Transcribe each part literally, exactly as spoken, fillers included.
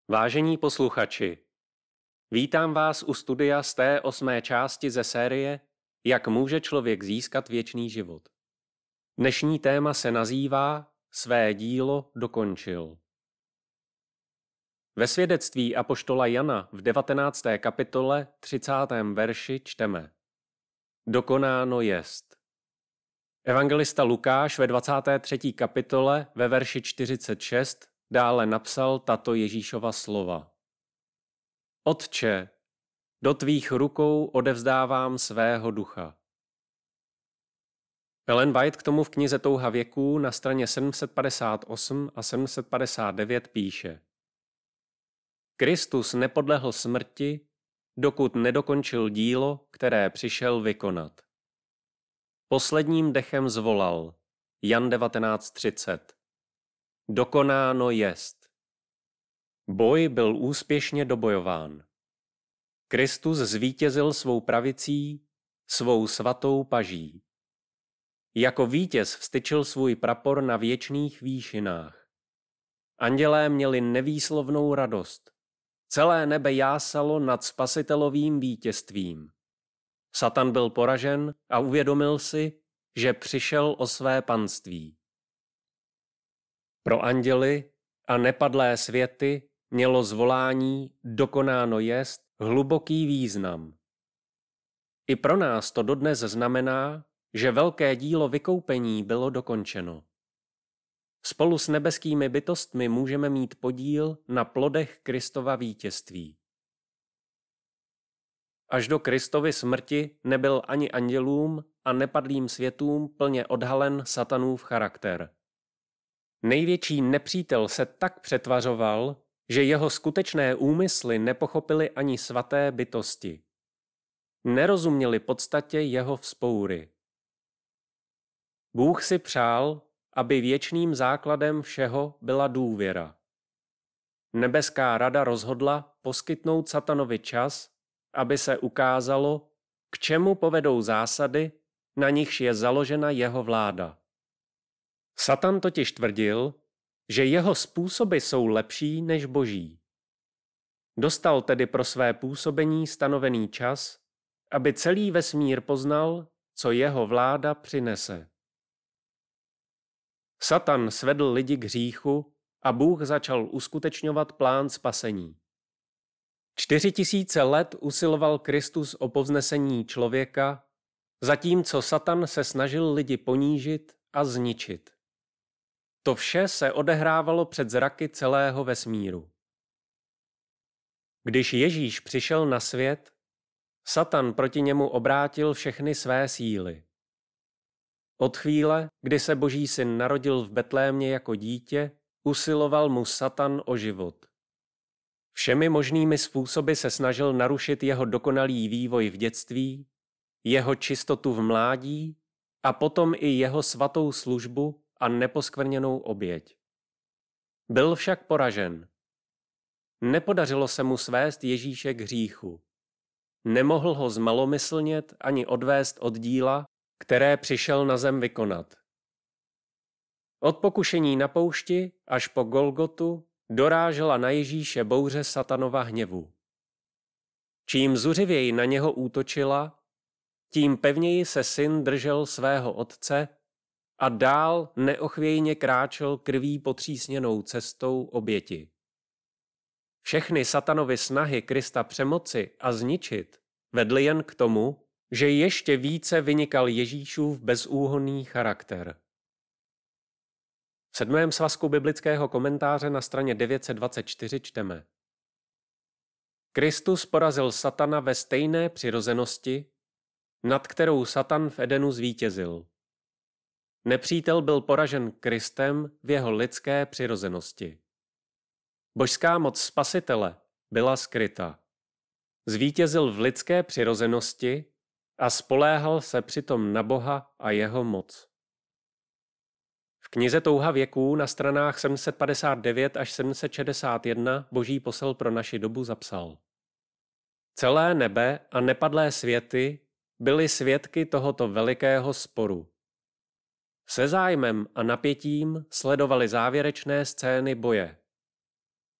Vážení posluchači, vítám vás u studia z té osmé části ze série Jak může člověk získat věčný život. Dnešní téma se nazývá Své dílo dokončil. Ve svědectví apoštola Jana v devatenácté kapitole třicátém verši čteme: Dokonáno jest. Evangelista Lukáš ve dvacáté třetí kapitole ve verši čtyřicet šest dále napsal tato Ježíšova slova. Otče, do tvých rukou odevzdávám svého ducha. Ellen White k tomu v knize Touha věků na straně sedm set padesát osm a sedm set padesát devět píše: Kristus nepodlehl smrti, dokud nedokončil dílo, které přišel vykonat. Posledním dechem zvolal, Jan devatenáct třicet. Dokonáno jest. Boj byl úspěšně dobojován. Kristus zvítězil svou pravicí, svou svatou paží. Jako vítěz vztyčil svůj prapor na věčných výšinách. Andělé měli nevýslovnou radost. Celé nebe jásalo nad spasitelovým vítězstvím. Satan byl poražen a uvědomil si, že přišel o své panství. Pro anděly a nepadlé světy mělo zvolání dokonáno jest hluboký význam. I pro nás to dodnes znamená, že velké dílo vykoupení bylo dokončeno. Spolu s nebeskými bytostmi můžeme mít podíl na plodech Kristova vítězství. Až do Kristovy smrti nebyl ani andělům a nepadlým světům plně odhalen Satanův charakter. Největší nepřítel se tak přetvařoval, že jeho skutečné úmysly nepochopili ani svaté bytosti. Nerozuměli podstatě jeho vzpoury. Bůh si přál, aby věčným základem všeho byla důvěra. Nebeská rada rozhodla poskytnout Satanovi čas, aby se ukázalo, k čemu povedou zásady, na nichž je založena jeho vláda. Satan totiž tvrdil, že jeho způsoby jsou lepší než boží. Dostal tedy pro své působení stanovený čas, aby celý vesmír poznal, co jeho vláda přinese. Satan svedl lidi k hříchu a Bůh začal uskutečňovat plán spasení. Čtyři tisíce let usiloval Kristus o povznesení člověka, zatímco Satan se snažil lidi ponížit a zničit. To vše se odehrávalo před zraky celého vesmíru. Když Ježíš přišel na svět, Satan proti němu obrátil všechny své síly. Od chvíle, kdy se Boží syn narodil v Betlémě jako dítě, usiloval mu Satan o život. Všemi možnými způsoby se snažil narušit jeho dokonalý vývoj v dětství, jeho čistotu v mládí a potom i jeho svatou službu a neposkvrněnou oběť. Byl však poražen. Nepodařilo se mu svést Ježíše k hříchu. Nemohl ho zmalomyslnět ani odvést od díla, které přišel na zem vykonat. Od pokušení na poušti až po Golgotu dorážela na Ježíše bouře Satanova hněvu. Čím zuřivěji na něho útočila, tím pevněji se syn držel svého otce a dál neochvějně kráčel krví potřísněnou cestou oběti. Všechny Satanovy snahy Krista přemoci a zničit vedly jen k tomu, že ještě více vynikal Ježíšův bezúhonný charakter. V sedmém svazku biblického komentáře na straně devět set dvacet čtyři čteme: Kristus porazil Satana ve stejné přirozenosti, nad kterou Satan v Edenu zvítězil. Nepřítel byl poražen Kristem v jeho lidské přirozenosti. Božská moc Spasitele byla skryta. Zvítězil v lidské přirozenosti a spoléhal se přitom na Boha a jeho moc. V knize Touha věků na stranách sedm set padesát devět až sedm set šedesát jedna Boží posel pro naši dobu zapsal: Celé nebe a nepadlé světy byly svědky tohoto velikého sporu. Se zájmem a napětím sledovali závěrečné scény boje.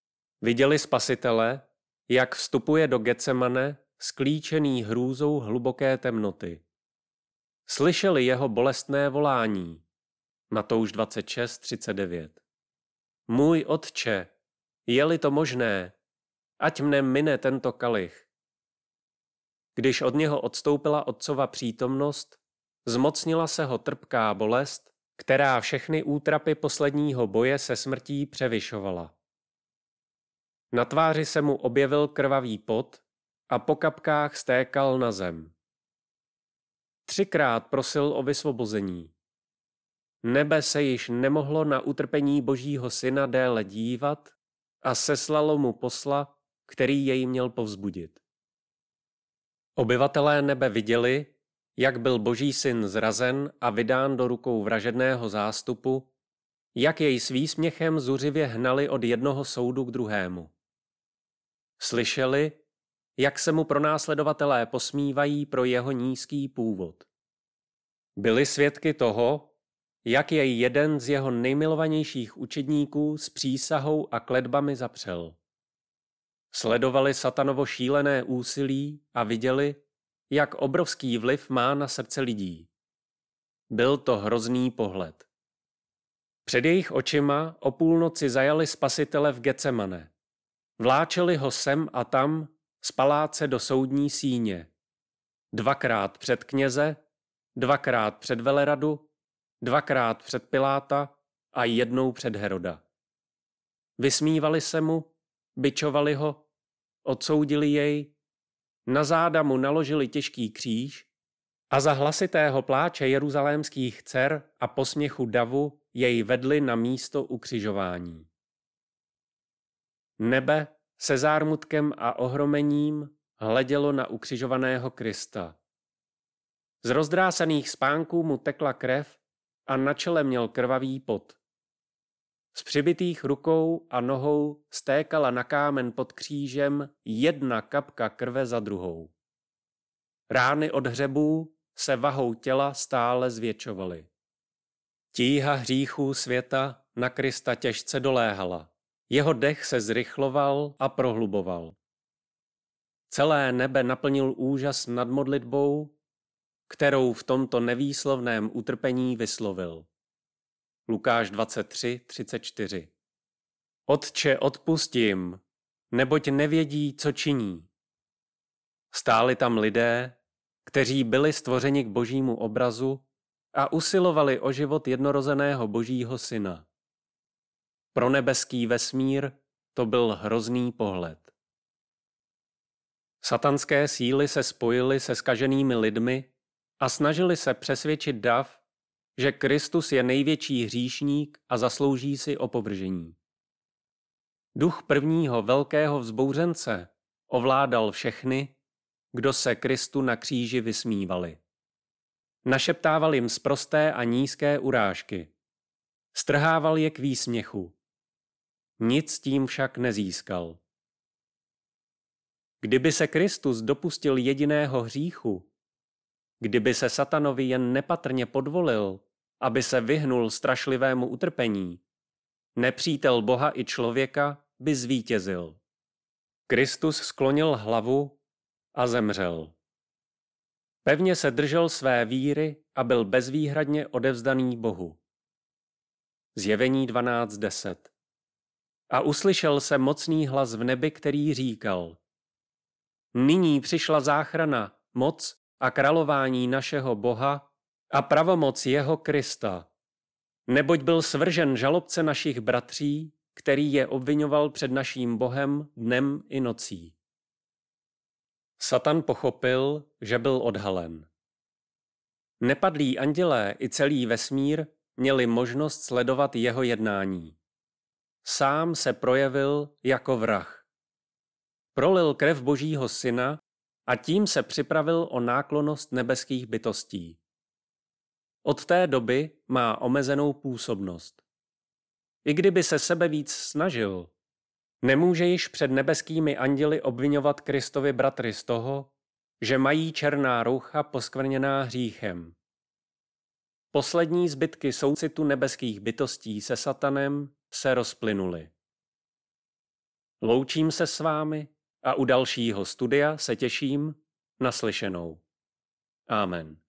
Viděli Spasitele, jak vstupuje do Getsemane sklíčený hrůzou hluboké temnoty. Slyšeli jeho bolestné volání. Matouš dvacet šest třicet devět. Můj Otče, je-li to možné, ať mne mine tento kalich. Když od něho odstoupila otcova přítomnost, zmocnila se ho trpká bolest, která všechny útrapy posledního boje se smrtí převyšovala. Na tváři se mu objevil krvavý pot a po kapkách stékal na zem. Třikrát prosil o vysvobození. Nebe se již nemohlo na utrpení Božího syna déle dívat a seslalo mu posla, který jej měl povzbudit. Obyvatelé nebe viděli, jak byl Boží syn zrazen a vydán do rukou vražedného zástupu, jak jej s výsměchem zuřivě hnali od jednoho soudu k druhému. Slyšeli, jak se mu pronásledovatelé posmívají pro jeho nízký původ. Byli svědky toho, jak jej jeden z jeho nejmilovanějších učedníků s přísahou a kletbami zapřel. Sledovali satanovo šílené úsilí a viděli, jak obrovský vliv má na srdce lidí. Byl to hrozný pohled. Před jejich očima o půlnoci zajali Spasitele v Getsemane. Vláčeli ho sem a tam z paláce do soudní síně. Dvakrát před kněze, dvakrát před veleradu, dvakrát před Piláta a jednou před Heroda. Vysmívali se mu, bičovali ho, odsoudili jej, na záda mu naložili těžký kříž a za hlasitého pláče jeruzalémských dcer a posměchu davu jej vedli na místo ukřižování. Nebe se zármutkem a ohromením hledělo na ukřižovaného Krista. Z rozdrásaných spánků mu tekla krev a na čele měl krvavý pot. Z přibitých rukou a nohou stékala na kámen pod křížem jedna kapka krve za druhou. Rány od hřebů se vahou těla stále zvětšovaly. Tíha hříchů světa na Krista těžce doléhala. Jeho dech se zrychloval a prohluboval. Celé nebe naplnil úžas nad modlitbou, kterou v tomto nevýslovném utrpení vyslovil. Lukáš dvacet tři třicet čtyři. Otče, odpusť jim, neboť nevědí, co činí. Stáli tam lidé, kteří byli stvořeni k Božímu obrazu a usilovali o život jednorozeného Božího syna. Pro nebeský vesmír to byl hrozný pohled. Satanské síly se spojily se zkaženými lidmi a snažili se přesvědčit dav, že Kristus je největší hříšník a zaslouží si opovržení. Duch prvního velkého vzbouřence ovládal všechny, kdo se Kristu na kříži vysmívali. Našeptával jim sprosté a nízké urážky. Strhával je k výsměchu. Nic tím však nezískal. Kdyby se Kristus dopustil jediného hříchu, kdyby se satanovi jen nepatrně podvolil, aby se vyhnul strašlivému utrpení, nepřítel Boha i člověka by zvítězil. Kristus sklonil hlavu a zemřel. Pevně se držel své víry a byl bezvýhradně odevzdaný Bohu. Zjevení dvanáct deset. A uslyšel se mocný hlas v nebi, který říkal: Nyní přišla záchrana, moc a králování našeho Boha a pravomoc jeho Krista. Neboť byl svržen žalobce našich bratří, který je obvinoval před naším Bohem dnem i nocí. Satan pochopil, že byl odhalen. Nepadlí andělé i celý vesmír měli možnost sledovat jeho jednání. Sám se projevil jako vrah. Prolil krev Božího syna a tím se připravil o náklonnost nebeských bytostí. Od té doby má omezenou působnost. I kdyby se sebe víc snažil, nemůže již před nebeskými anděli obviňovat Kristovi bratry z toho, že mají černá roucha poskvrněná hříchem. Poslední zbytky soucitu nebeských bytostí se satanem se rozplynuly. Loučím se s vámi a u dalšího studia se těším na slyšenou. Amen.